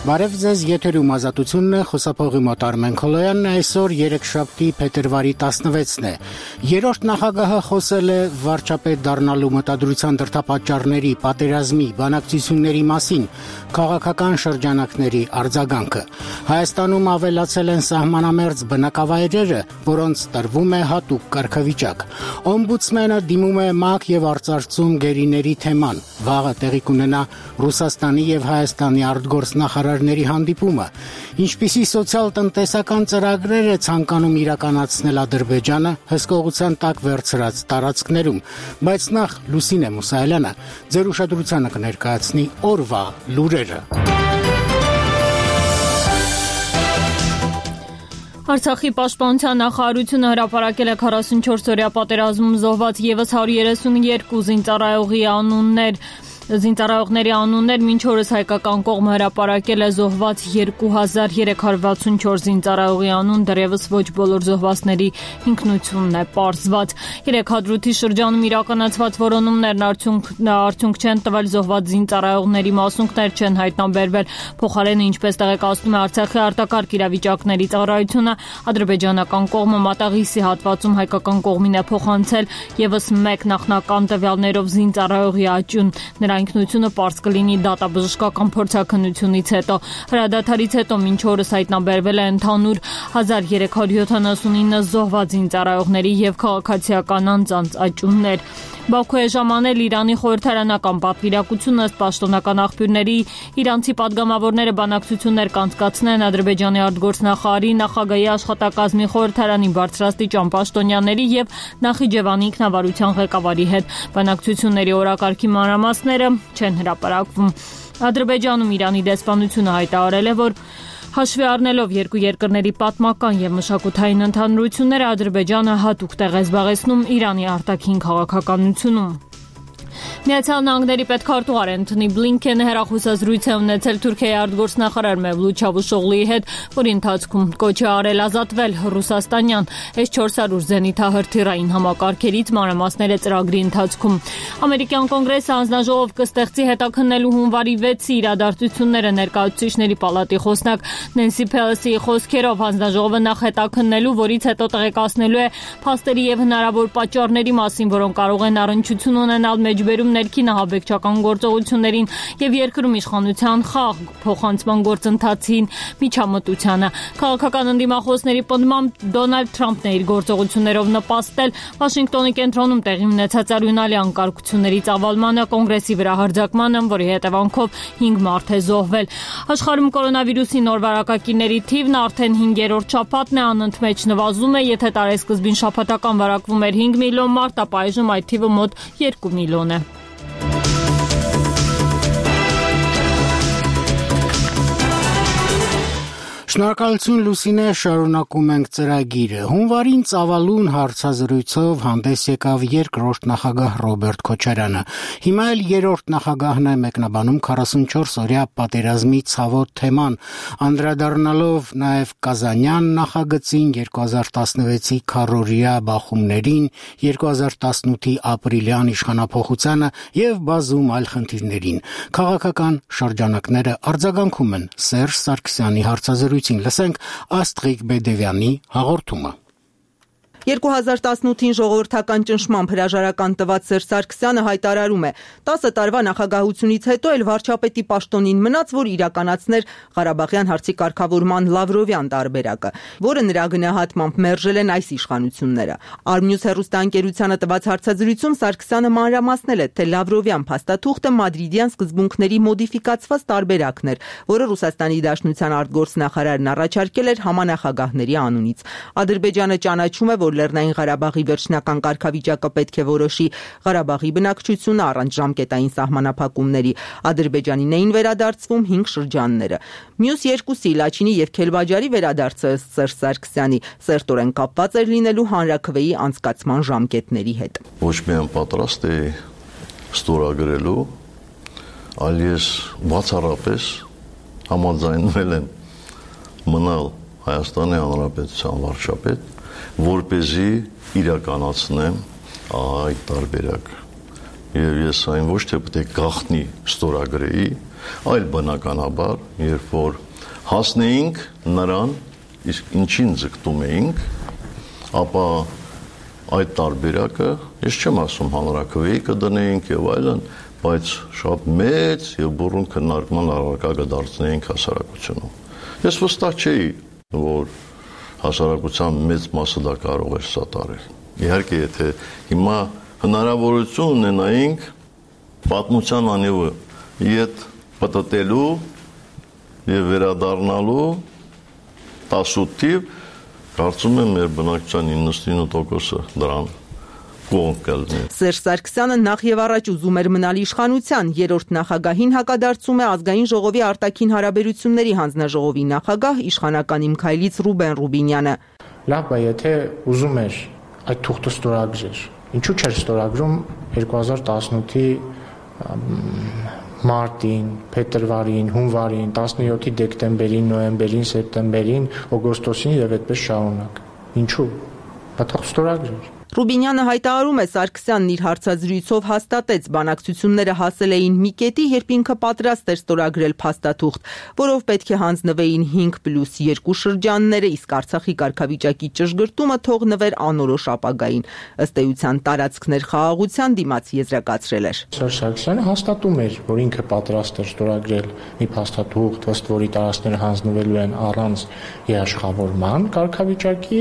Բարև ձեզ, եթերում Ազատությունն է, խոսափողի մոտ Արմեն Քոլոյանն է, այսօր երեքշաբթի փետրվարի 16-ն է։ Երրորդ նախագահը խոսել է վարչապետ դառնալու մտադրության դրդապատճառների, պատերազմի, բանակցությունների մասին, քաղաքական շրջանակների արձագանքը։ Հայաստանում ավելացել են սահմանամերձ բնակավայրերը, որոնց տրվում է հատուկ կարգավիճակ։ Օմբուդսմենը դիմում է ՄԱԿ եւ արծարծում գերիների թեման։ Վաղը տեղի կունենա Ռուսաստանի եւ Հայաստանի արտգործնախարարների հանդիպումը։ Ինչպիսի սոցիալ-տնտեսական ծրագրեր է ցանկանում իրականացնել Ադրբեջանը հսկողության տակ վերցրած տարածքներում։ Բայց նախ Լուսինե Մուսայելյանը ձեր ուշադրությանը կներկայացնի օրվա լուրերը։ Արցախի պաշտպանության նախարարությունը հրապարակել է 44-օրյա պատերազմում զոհված եւս 132 զինծառայողների անուններ, մինչ օրս հայկական կողմը հրապարակել է զոհված 2364 զինծառայողի անուն, դեռևս ոչ բոլոր զոհվածների ինքնությունն է պարզված։ 3 հադրութի շրջանում իրականացված որոնումներն արդյունք չեն տվել, զոհված զինծառայողների մասունքներ չեն հայտնաբերվել։ Փոխարենը, ինչպես տեղեկացնում է Արցախի արտակարգ իրավիճակների ծառայությունը, ադրբեջանական կողմը մատաղիսի հատվածում հայկական կողմին է փոխանցել եւս մեկ նախնական տվյալներով զինծառայողի աճյուն։ Նրա ինքնությունը պարզ կլինի դատաբժշկական փորձաքննությունից հետո։ Հրադադարից հետո մինչ օրս հայտնաբերվել է ընդհանուր 1379 զոհված զինծառայողների եւ քաղաքացիական անձանց աճյուններ։ Բաքու է ժամանել Իրանի խորհրդարանական պատվիրակությունը, ըստ պաշտոնական աղբյուրների, իրանցի падգամավորները բանակցություններ կանցկացնեն Ադրբեջանի արտգործնախարարի, նախագահի աշխատակազմի, խորհրդարանի բարձրաստիճան պաշտոնյաների եւ Նախիջևանի ինքնավարության ղեկավարի հետ։ Բանակցությունների օրակարգի մանրամասները չեն հրապարակվում։ Ադրբեջանում Իրանի դեսպանությունը հայտարարել է, որ հաշվի առնելով երկու երկրների պատմական եւ մշակութային ընդհանրությունները, Ադրբեջանը հատուկ տեղ է զբաղեցնում Իրանի արտաքին քաղաքականությունում։ Միացյալ Նահանգների պետքարտուղար Անթոնի Բլինքենը հեռախոսազրույց է ունեցել Թուրքիայի արտգործնախարար Մևլութ Չավուշօղլուի հետ, որի ընթացքում կոչ է արել ազատվել ռուսաստանյան S-400 զենիթահրթիռային համակարգերից, մանրամասները ծրագրի ընթացքում։ Ամերիկյան կոնգրեսը հանձնաժողով կստեղծի հետաքննելու հունվարի 6-ի իրադարձությունները, ներկայացուցիչների պալատի խոսնակ Նենսի Փելոսիի խոսքերով հանձնաժողովը նախ հետաքննելու, որից հետո տեղեկացնելու է փաստերի եւ հնարավոր պատճառների մասին, որոնք կարող են առնչություն ունենալ մեջբերում ներքին ահաբեկչական գործողություններին եւ երկրում իշխանության խաղ փոխանցման գործընթացին միջամտությանը։ Քաղաքական ընդդիմախոսների պնդմամբ Դոնալդ Թրամփն է իր գործողություններով նպաստել Վաշինգտոնի կենտրոնում տեղի ունեցած արյունալի անկարգությունների ծավալմանը, կոնգրեսի վրա հարձակմանը, որի հետևանքով 5 մարդ է զոհվել։ Աշխարհում կորոնավիրուսի նոր վարակակիրների թիվն արդեն 5-րդ շաբաթն է, անընդմեջ նվազում է, եթե տարեսկզբին շաբաթական վարակվում էր 5 միլիոն մարդ, ապա այժմ այդ թիվը մոտ 2 միլիոն է։ Շնորհակալություն Լուսինե, շարունակում ենք ծրագիրը։ Հունվարին ծավալուն հարցազրույցով հանդես եկավ երկրորդ նախագահ Ռոբերտ Քոչարյանը։ Հիմա էլ երրորդ նախագահն է մեկնաբանում 44-օրյա պատերազմի ցավոտ թեման, անդրադառնալով նաև Կազանյան նախագծին, 2016-ի քառօրյա բախումներին, 2018-ի ապրիլյան իշխանափոխությանը եւ բազում այլ խնդիրներին։ Քաղաքական շրջանակները արձագանքում են Սերժ Սարգսյանի հարցազրույցին։ Լսենք Աստղիկ Բեդևյանի հաղորդումը։ 2018-ին ժողովրդական ճնշմամբ հրաժարական տված Սերժ Սարգսյանը հայտարարում է. 10 տարվա նախագահությունից հետո էլ վարչապետի պաշտոնին մնաց, որ իրականացներ Ղարաբաղյան հարցի կարգավորման Լավրովյան տարբերակը, որը նրա գնահատմամբ մերժել են այս իշխանությունները։ Արմնյուս հեռուստաընկերությանը տված հարցազրույցում Սարգսյանը մանրամասնել է, թե Լավրովյան փաստաթուղթը մադրիդյան սկզբունքների մոդիֆիկացված տարբերակն էր, որը Ռուսաստանի Դաշնության արտգործնախարարն առաջարկել էր համանախագահների անունից։ Ադրբեջանը ճանաչում է, որ Լեռնային Ղարաբաղի վերջնական կարգավիճակը պետք է որոշի Ղարաբաղի բնակչությունը առանց ժամկետային սահմանափակումների։ Ադրբեջանին էին վերադարձվում 5 շրջանները։ Մյուս երկուսի Լաչինի եւ Քելբաջարի վերադարձը ըստ Սերժ Սարգսյանի սերտորեն կապված էր լինելու հանրաքվեի անցկացման ժամկետների հետ։ Ոչ միայն պատրաստ է ստորագրելու, այլ ես բացառապես համաձայնվել եմ մնալ Հայաստանի Հանրապետության վարչապետ, որպեսզի իրականացնեմ այդ տարբերակը։ Եվ ես այն ոչ թե պետք է գաղտնի ստորագրեի, Այլ բնականաբար, երբ որ հասնեինք նրան, իսկ ինչին ձգտում էինք, ապա այդ տարբերակը, ես չեմ ասում հանրաքվեի կդնեինք եւ այլն, բայց շատ մեծ եւ բուրըն քննարկման առարկա կդարձնեինք հասարակությունում։ Ես վստահ չէի, որ հասարակության մեծ մասը դա կարող էր սատարել։ Իհարկե, եթե հիմա հնարավորություն ունենայինք պատմության անիվը իդ պատտելու եւ վերադառնալու 18 թիվ, կարծում եմ մեր բնակչության 99%-ը դրան կողմ կլինի։ Սերժ Սարգսյանը նախ եւ առաջ ուզում էր մնալ իշխանության, երրորդ նախագահին հակադարձում է Ազգային ժողովի արտաքին հարաբերությունների հանձնաժողովի նախագահ իշխանական Իմ քայլից Ռուբեն Ռուբինյանը։ Լավ է, եթե ուզում էր այդ թուղթը ստորագրեր, ինչու՞ չէր ստորագրում 2018-ի մարտին, փետրվարին, հունվարին, 17-ի դեկտեմբերին, նոյեմբերին, սեպտեմբերին, օգոստոսին եւ այդպես շարունակ։ Ինչու՞։ Դա թող ստորագրեր։ Ռուբինյանը հայտարարում է, Սարգսյանն իր հարցազրույցով հաստատեց, բանակցությունները հասել էին մի կետի, երբ ինքը պատրաստ էր ստորագրել փաստաթուղթ, որով պետք է հանձնվեին 5+2 շրջանները, իսկ Արցախի կարգավիճակի ճշգրտումը թողնվեր անորոշ ապագային։ Ըստ էության տարածքներ խաղաղության դիմաց եզրակացրել էր։ Սերժ Սարգսյանը հաստատում էր, որ ինքը պատրաստ էր ստորագրել մի փաստաթուղթ, ըստ որի տարածքները հանձնվելու են առանց երաշխավորման կարգավիճակի։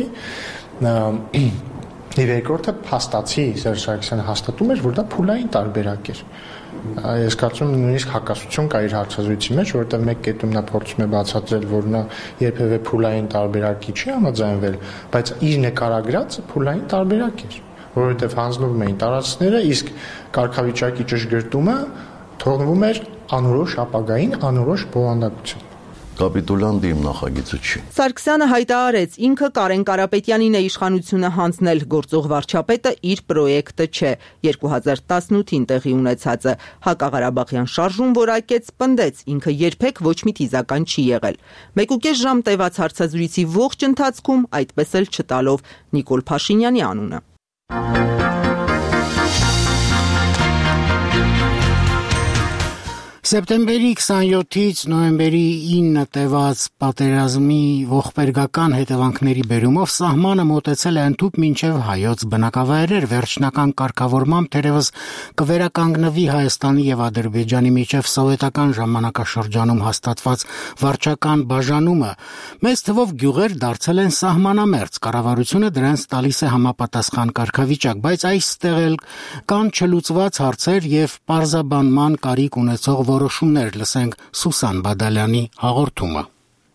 Եվ երկրորդը փաստացի Սերժ Սարգսյանը հաստատում էր, որ դա փուլային տարբերակ էր։ Ես կարծում եմ նույնիսկ հակասություն կա իր հարցազրույցի մեջ, որովհետև մեկ կետում նա փորձում է բացատրել, որ նա երբևէ փուլային տարբերակի չի համաձայնվել, բայց իր նկարագրածը փուլային տարբերակ էր, որովհետև հանձնվում էին տարածքները, իսկ կարգավիճակի ճշգրտումը թողնվում էր անորոշ ապագային, անորոշ բովանդակություն։ Կապիտուլյանտը իմ նախագիծը չի։ Սարգսյանը հայտարարեց, ինքը Կարեն Կարապետյանին է իշխանությունը հանձնել, գործող վարչապետը իր պրոյեկտը չէ։ 2018-ին տեղի ունեցածը հակաղարաբաղյան շարժում որակեց, պնդեց, ինքը երբեք ոչ մի թիզական չի եղել։ 1.5 ժամ տևած հարցազրույցի ողջ ընթացքում այդպես էլ չտալով Նիկոլ Փաշինյանի անունը։ Սեպտեմբերի 27-ից նոյեմբերի 9 տևած պատերազմի ողբերգական հետևանքների բերումով սահմանը մոտեցել է ընդհուպ մինչև հայոց բնակավայրեր, վերջնական կարգավորմամբ թերևս կվերականգնվի Հայաստանի եւ Ադրբեջանի միջև սովետական ժամանակաշրջանում հաստատված վարչական բաժանումը, մեծ թվով գյուղեր դարձել են սահմանամերձ, կառավարությունը դրանց տալիս է համապատասխան կարգավիճակ, բայց այստեղ էլ կան չլուծված հարցեր եւ պարզաբանման կարիք ունեցող որոշումներ, լսենք Սուսան Բադալյանի հաղորդումը։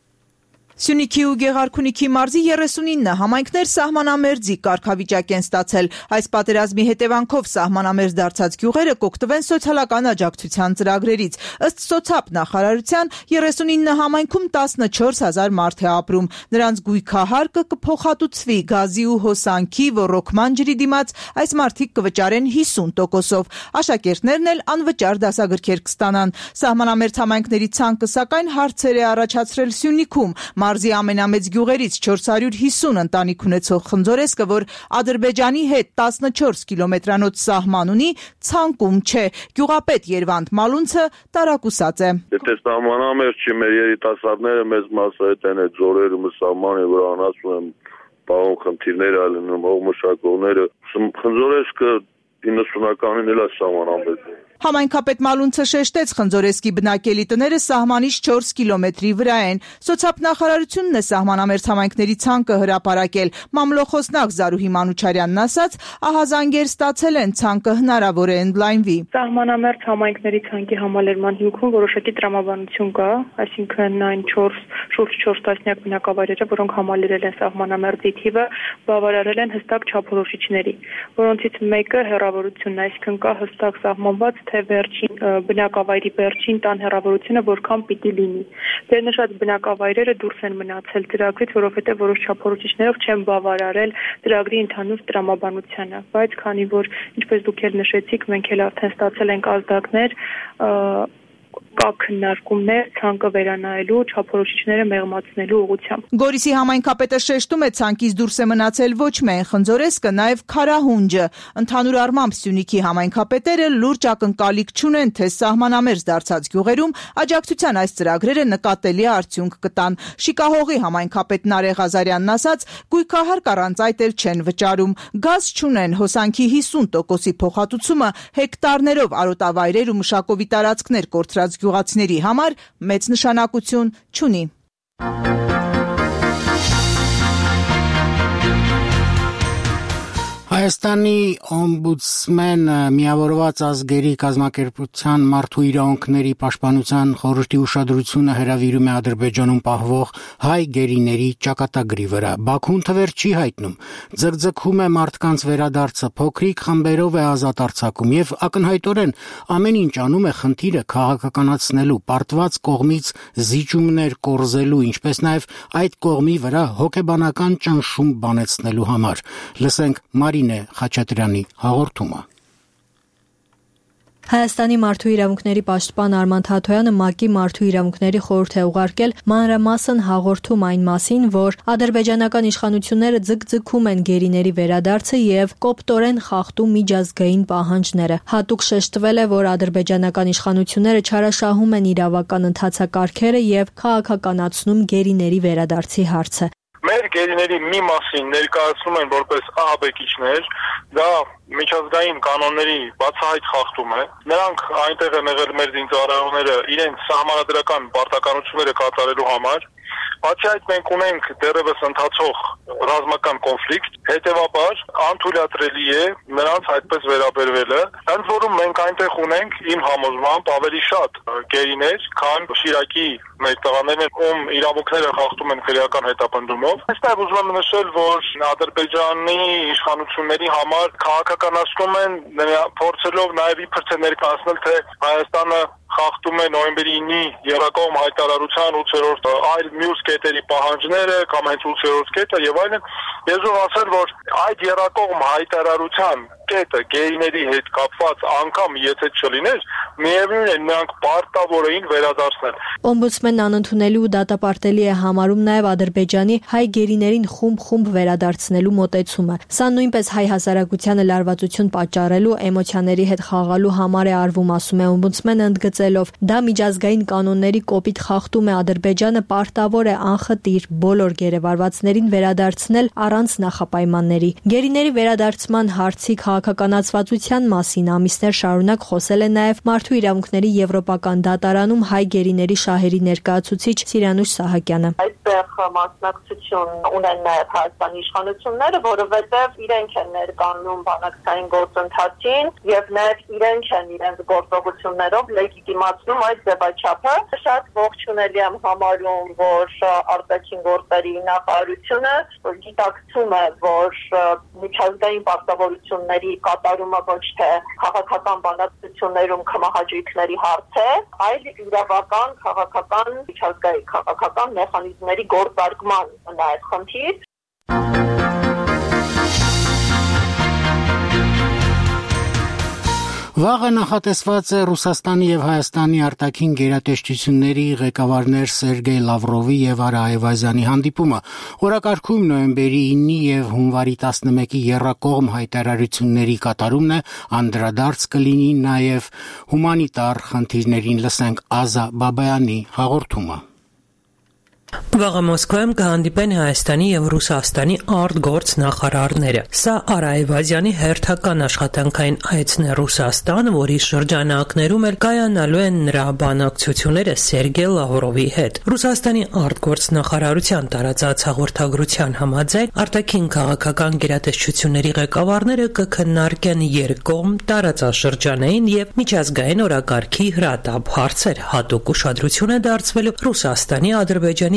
Սյունիքի ու Գեղարքունիքի մարզի 39 համայնքներ սահմանամերձի կարգավիճակ են ստացել։ Այս պատերազմի հետևանքով սահմանամերձ դարձած գյուղերը կօգտվեն սոցիալական աջակցության ծրագրերից։ Ըստ սոցապ նախարարության 39 համայնքում 14000 մարդ է ապրում։ Նրանց գույքահարկը կփոխհատուցվի գազի ու հոսանքի ոռոգման ջրի դիմաց, այս մարդիկ կվճարեն 50%-ով։ Աշակերտներն էլ անվճար դասագրքեր կստանան։ Սահմանամերձ համայնքների ցանկը սակայն հարցեր է առաջացրել Սյունիքում։ Մարզի ամենամեծ գյուղերից 450 ընտանիք ունեցող Խնձորեսկը, որ Ադրբեջանի հետ 14 կիլոմետրանոց սահման ունի, ցանկում չէ։ Գյուղապետ Երվանդ Մալունցը տարակուսած է։ Եթե սահմանամերձ չի, մեր երիտասարդները մեծ մասը հետ են այդ զորերում սահմանի վրա անացում են պահում խնդիրներ ալնում, ողմշակողները։ Խնձորեսկը 90-ականին էլ սահմանամերձ է։ Համայնքապետ Մալունցը շեշտեց, Խնձորեսկի բնակելի տները սահմանից 4 կիլոմետրի վրա են։ Սոցապ նախարարությունն է սահմանամերձ համայնքների ցանկը հրապարակել։ Մամլոխոսնակ Զարուհի Մանուչարյանն ասաց, ահազանգեր ստացել են, ցանկը հնարավոր է ընդլայնվի։ Սահմանամերձ համայնքների ցանկի համալրման հիմքում որոշակի տրամաբանություն կա, այսինքն այն շուրջ 4 տասնյակ բնակավայրերը, որոնք համալրել են սահմանամերձի թիվը, բավարարել են հստակ չափորոշիչների, որոնցից մեկը հեռավորությունն է, այսինքն կա հստակ սահմանված թե վերջին բնակավայրի վերջին տան հեռավորությունը որքան պիտի լինի։ Վերնշած բնակավայրերը դուրս են մնացել ծրագրից, որովհետև որոշ չափորոշիչներով չեն բավարարել ծրագրի ընդհանուր տրամաբանությանը, բայց քանի որ ինչպես դուք էլ նշեցիք, մենք էլ արդեն ստացել ենք ազդակներ, կա քննարկումներ ցանկը վերանայելու, չափորոշիչները մեղմացնելու ուղղությամբ։ Գորիսի համայնքապետը շեշտում է, ցանկից դուրս է մնացել ոչ միայն խնձորեսկը, նաև Քարահունջը։ Ընդհանուր առմամբ Սյունիքի համայնքապետերը լուրջ ակնկալիք չունեն, թե սահմանամերձ դարձած գյուղերում աջակցության այս ծրագրերը նկատելի արդյունք կտան։ Շիկահողի համայնքապետ Նարեկ Ղազարյանն ասաց, գույքահարկ առանց այդ էլ չեն վճարում։ Գազ չունեն, հոսանքի 50%-ի փոխհատուցումը հեկտարներով արոտավայրեր ու մշակովի տարածքներ կորցրած գյուղացիների համար մեծ նշանակություն չունի։ Հայաստանի օմբուդսմենը միավորված ազգերի կազմակերպության մարդու իրավունքների պաշտպանության խորհրդի ուշադրությունը հրավիրում է Ադրբեջանում պահվող հայ գերիների ճակատագրի վրա։ Բաքուն թվեր չի հայտնում, ձգձգում է մարդկանց վերադարձը, փոքրիկ խմբերով է ազատ արձակում եւ ակնհայտորեն ամեն ինչ անում է խնդիրը քաղաքականացնելու, պարտված կողմից զիջումներ կորզելու, ինչպես նաեւ այդ կողմի վրա հոգեբանական ճնշում բանեցնելու համար։ Լսենք Մարինե Խաչատրյանի հաղորդումը։ Հայաստանի մարդու իրավունքների պաշտպան Արման Թաթոյանը ՄԱԿ-ի մարդու իրավունքների խորհուրդ է ուղարկել մանրամասն հաղորդում այն մասին, որ ադրբեջանական իշխանությունները ձգձգում են գերիների վերադարձը եւ կոպտորեն խախտում միջազգային պահանջները։ Հատուկ շեշտվել է, որ ադրբեջանական իշխանությունները չարաշահում են իրավական ընթացակարգերը եւ քաղաքականացնում գերիների վերադարձի հարցը։ Մեր գերիների մի մասին ներկայացնում են որպես ահաբեկիչներ, դա միջազգային կանոնների բացահայտ խախտում է։ Նրանք այնտեղ են եղել մեր զինծառայողները իրենց սահմանադրական պարտականությունները կատարելու համար։ Բացի այդ մենք ունենք դեռևս ընթացող ռազմական կոնֆլիկտ, հետևաբար անթույլատրելի է նրանց այդպես վերաբերվելը։ Ընդ որում մենք այնտեղ ունենք իմ համոզմամբ ավելի շատ գերիներ, քան Շիրակի մեր տղաներն, ում իրավունքները խախտում են քրեական հետապնդումով։ Այստեղ ուզում եմ նշել, որ Ադրբեջանի իշխանությունների համար քաղաքականացնում են, փորձելով նաև իբր թե ներկայացնել, թե Հայաստանը խախտում է նոյեմբերի 9-ի երակողմ հայտարարության 8-րդ այլ մյուս կետերի պահանջները կամ հենց 8-րդ կետը եւ այլն։ Ես ուզում ասել, որ այդ երակողմ հայտարարության կետը գերիների հետ կապված անգամ եթե չլիներ, միևնույն է նրանք պարտավոր էին վերադարձնել։ Օմբուդսմենն անընդունելի ու դատապարտելի է համարում նաև Ադրբեջանի հայ գերիներին խումբ վերադարձնելու մոտեցումը։ Սա նույնպես հայ հասարակությանը լարվածություն պատճառելու, էմոցիաների հետ խաղալու համար է արվում, ասում է օմբուդսմենը ընդգծելով. դա միջազգային կանոնների կոպիտ խախտում է, Ադրբեջանը պարտավոր է անխտիր բոլոր գերեվարվածներին վերադարձնել առանց նախապայմանների։ Գերիների վերադարձման հարցի քաղաքականացվածության մասին ամիսներ շարունակ խոսել է նաև Մարդու իրավունքների եվրոպական դատարանում հայ գերիների շահերի ներկայացուցիչ Սիրանուշ Սահակյանը։ Այդտեղ մասնակցություն ունեն նաև Հայաստանի իշխանությունները, որովհետև իրենք են ներկայանում բանակցային գործընթացին եւ նաև իրենք են իրենց գործողություններով լեգիտիմացնում այդ ձևաչափը։ Շատ ողջունելի եմ համարում, որ արտաքին գործերի նախարարությունը գիտակցում է, որ միջազգային պարտավորությունների կատարումը ոչ թե քաղաքական բանակցություններում կմահաճույքների հարց է, այլ իրավական, քաղաքական, միջազգային քաղաքական մեխանիզմների գործարկման նաև խնդիր։ Վաղը նախատեսված է Ռուսաստանի եւ Հայաստանի արտաքին գերատեսչությունների ղեկավարներ Սերգեյ Լավրովի եւ Արա Այվազյանի հանդիպումը։ Օրակարգում նոյեմբերի 9-ի եւ հունվարի 11-ի եռակողմ հայտարարությունների կատարումն է, անդրադարձ կլինի նաեւ հումանիտար խնդիրներին։ Լսենք Ազա Բաբայանի հաղորդումը։ Վաղը Մոսկվայում կհանդիպեն Հայաստանի եւ Ռուսաստանի արտգործ նախարարները։ Սա Արա Այվազյանի հերթական աշխատանքային այցն է Ռուսաստան, որի շրջանակներում էլ կայանալու են նրա բանակցությունները Սերգեյ Լավրովի հետ։ Ռուսաստանի արտգործ նախարարության տարածած հաղորդագրության համաձայն արտաքին քաղաքական գերատեսչությունների ղեկավարները կքննարկեն երկկողմ տարածաշրջանային եւ միջազգային օրակարգի հրատապ հարցեր։ Հատուկ ուշադրություն է դարձվելու Ռուսաստանի, Ադրբեջանի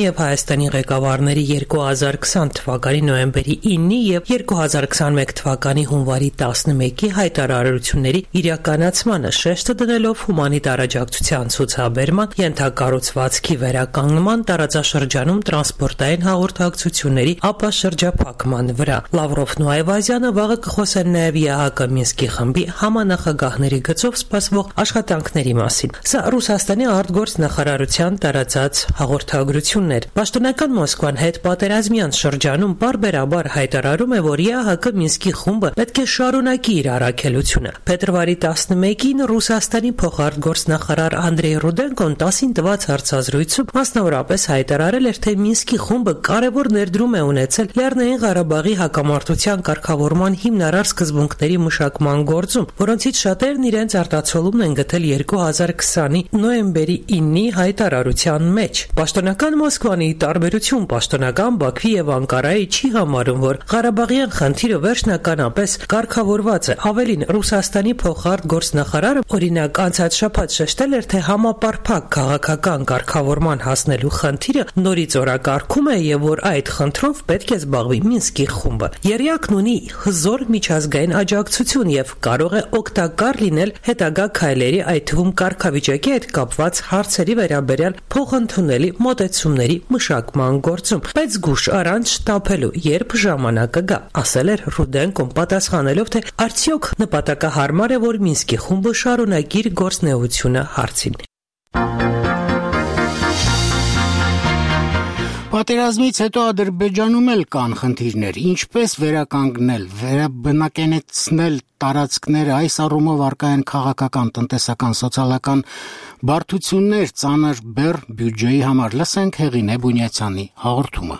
Ռուսաստանի եւ Հայաստանի ղեկավարների 2020 թվականի նոյեմբերի 9-ի եւ 2021 թվականի հունվարի 11-ի հայտարարությունների իրականացմանը շեշտը դնելով հումանիտար աջակցության ցուցաբերման, ենթակառուցվածքի վերականգնման, տարածաշրջանում տրանսպորտային հաղորդակցությունների ապաշրջափակման վրա։ Լավրովն ու Այվազյանը վաղը կխոսեն նաեւ ԵԱՀԿ Մինսկի խմբի համանախագահների գծով սպասվող աշխատանքների մասին։ Սա Ռուսաստանի արտգործնախարարության տարածած հաղորդագրությունն էր։ Պաշտոնական Մոսկվան հետ պատերազմյան շրջանում բարբերաբար հայտարարում է, որ ԵԱՀԿ Մինսկի խումբը պետք է շարունակի իր առաքելությունը։ Փետրվարի 11-ին Ռուսաստանի փոխարտգործնախարար Անդրեյ Ռուդենկոն 10-ին տված հարցազրույցում մասնավորապես հայտարարել էր, թե Մինսկի խումբը կարևոր ներդրում է ունեցել Լեռնային Ղարաբաղի հակամարտության կարգավորման հիմնարար սկզբունքների մշակման գործում, որոնցից շատերն իրենց արտացոլումն են գտել 2020-ի նոյեմբերի 9-ի հայտարարության մեջ։ Պաշտոնական Մոսկվան, ի տարբերություն պաշտոնական Բաքվի եւ Անկարայի, չի համարում, որ Ղարաբաղյան խնդիրը վերջնականապես կարգավորված է։ Ավելին, Ռուսաստանի փոխարտգործնախարարը օրինակ անցած շաբաթ շեշտել էր, թե համապարփակ քաղաքական կարգավորման հասնելու խնդիրը նորից օրակարգում է եւ որ այդ խնդրով պետք է զբաղվի Մինսկի խումբը։ Եռյակն ունի հզոր միջազգային աջակցություն եւ կարող է օգտակար լինել հետագա քայլերի, այդ թվում կարգավիճակի հետ կապված հարցերի վերաբերյալ փոխընդունելի մոտեցումների մշակման գործում, բայց զգուշ առանց շտապելու, երբ ժամանակը գա, ասել էր Ռուդենկոն, պատասխանելով, թե արդյոք նպատակահարմար է, որ Մինսկի խումբը շարունակի իր գործունեությունը հարցին։ Պատերազմից հետո Ադրբեջանում էլ կան խնդիրներ, ինչպես վերականգնել, վերաբնակեցնել տարածքները, այս առումով առկա են քաղաքական, տնտեսական, սոցիալական բարդություններ, ծանր բեռ բյուջեի համար։ Լսենք Հեղինե Բունյացյանի հաղորդումը։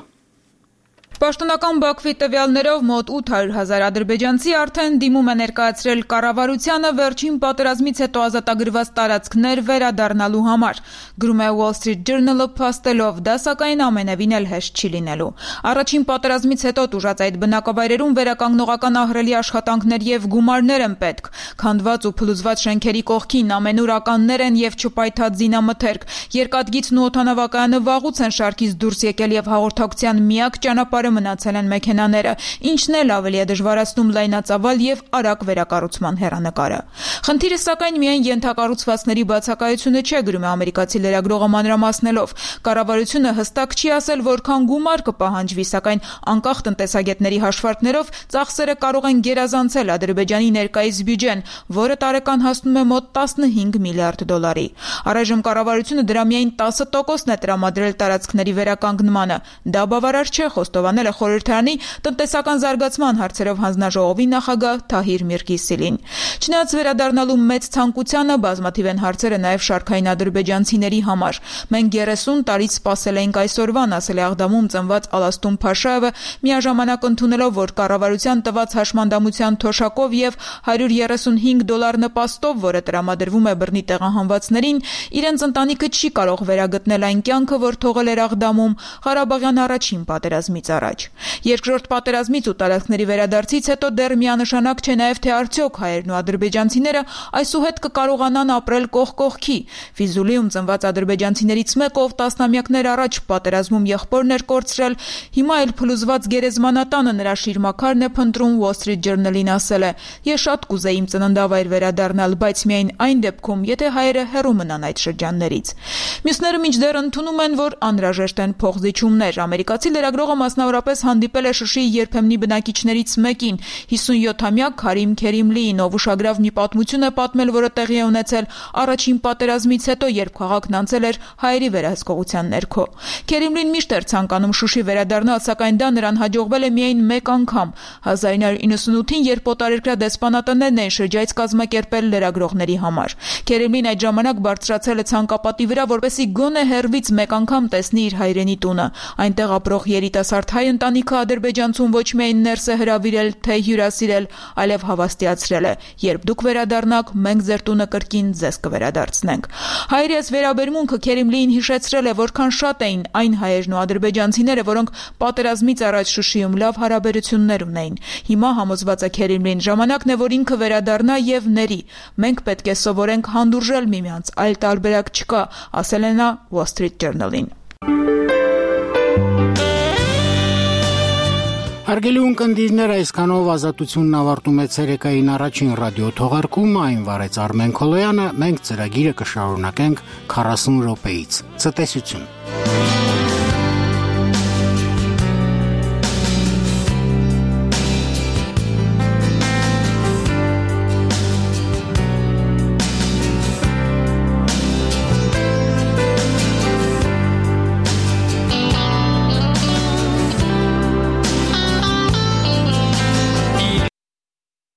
Պաշտոնական Բաքվի տվյալներով մոտ 800,000 ադրբեջանցի արդեն դիմում է ներկայացրել կառավարությանը վերջին պատերազմից հետո ազատագրված տարածքներ վերադառնալու համար։ Գրում է Wall Street Journal-ը փաստելով, դա սակայն ամենևին էլ հեշտ չի լինելու։ Առաջին պատերազմից հետո տուժած այդ բնակավայրերում վերականգնողական ահռելի աշխատանքներ եւ գումարներ են պետք։ Քանդված ու փլուզված շենքերի կողքին ամենուր ականներ են եւ չպայթած զինամթերք։ Երկաթգիծն ու օդանավակայանը վաղուց են շարքից դուրս եկել եւ հաղորդակցության միակ ճանապարհը մնացել են մեքենաները, ինչն էլ ավելի է դժվարացնում լայնածավալ եւ արագ վերակառուցման հեռանկարը։ Խնդիրը սակայն միայն ենթակառուցվածքների բացակայությունը չէ, գրում է ամերիկացի լրագրողը մանրամասնելով։ Կառավարությունը հստակ չի ասել որքան գումար կպահանջվի, սակայն անկախ տնտեսագետների հաշվարկներով ծախսերը կարող են գերազանցել Ադրբեջանի ներկայիս բյուջեն, որը տարեկան հասնում է մոտ 15 միլիարդ դոլարի։ Առայժմ կառավարությունը դրա միայն 10%-ն է տրամադրել տարածքների վերականգնմանը։ Դա բավարար չէ, խոստովանել է խորհրդարանի տնտեսական զարգացման հարցերով հանձնաժողովի նախագահ Թահիր Միրկիսիլին։ Չնայած վերադառնալու մեծ ցանկությանը, բազմաթիվ են հարցերը նաև շարքային ադրբեջանցիների համար։ Մենք 30 տարից սպասել էինք այսօրվան, ասել է Աղդամում ծնված Ալաստուն Փաշաևը, միաժամանակ ընդունելով, որ կառավարության տված հաշմանդամության թոշակով եւ $135 նպաստով, որը տրամադրվում է բռնի տեղահանվածներին, իրենց ընտանիքը չի կարող վերագտնել այն կյանքը, որ թողել էր Աղդամում Ղարաբաղյան առաջին պատերազմից առաջ։ Երկրորդ պատերազմից ու տարածքների վերադարձից հետո դեռ միանշանակ չէ նաև թե արդյոք հայերն ու ադրբեջանցիները այսուհետ կկարողանան ապրել կողք կողքի։ Ֆիզուլիում ծնված ադրբեջանցիներից մեկը, ով տասնամյակներ առաջ պատերազմում եղբորն էր կորցրել, հիմա էլ փլուզված գերեզմանատանը նրա շիրմաքարն է փնտրում, Wall Street Journal-ին ասել է. «Ես շատ կուզեի իմ ծննդավայր վերադառնալ, բայց միայն այն դեպքում, եթե հայերը հեռու մնան այդ շրջաններից»։ Մյուսները մինչդեռ ընդունում են, որ անհրաժեշտ են փոխզիջումներ։ Ամերիկացի լրագրողը մասնավորապես հանդիպել է Շուշիի երբեմնի բնակիչներից մեկին, 57-ամյա Քարիմ Քերիմլիին, ով ուշագրավ մի պատմություն է պատմել, որը տեղի է ունեցել առաջին պատերազմից հետո, երբ քաղաքն անցել էր հայերի վերահսկողության ներքո։ Քերիմլին միշտ էր ցանկանում Շուշի վերադառնալ, սակայն դա նրան հաջողվել է միայն մեկ անգամ։ 1998-ին, երբ օտարերկրյա դեսպանատներն էին շրջայց կազմակերպել լրագրողների համար։ Քերիմլին այդ ժամանակ բարձրացել է ցանկապատի վրա, որպեսզի գոնե հեռվից մեկ անգամ տեսնի իր հայրենի տունը։ Այնտեղ ապրող երիտասարդ հայ ընտանիքը ադրբեջանցուն ոչ միայն ներս է հրավիրել, թե հյուրասիրել, այլև հավաստիացրել է. «Երբ դուք վերադառնաք, մենք ձեր տունը կրկին ձեզ կվերադարձնենք»։ Հայերի այս վերաբերմունքը Քերիմլիին հիշեցրել է, որքան շատ էին այն հայերն ու ադրբեջանցիները, որոնք պատերազմից առաջ Շուշիում լավ հարաբերություններ ունեին։ Հիմա համոզված է Քերիմլին, ժամանակն է, որ ինքը վերադառնա եւ ների։ Մենք պետք է սովորենք հանդուրժել միմյանց, այլ տարբերակ չկա, ասել է նա Wall Street Journal-ին։ Հարգելի ունկնդիրներ, այսքանով Ազատությունն ավարտում է ցերեկային առաջին ռադիո թողարկումը, այն վարեց Արմեն Քոլոյանը, մենք ծրագիրը կշարունակենք 40 րոպեից։ Ցտեսություն։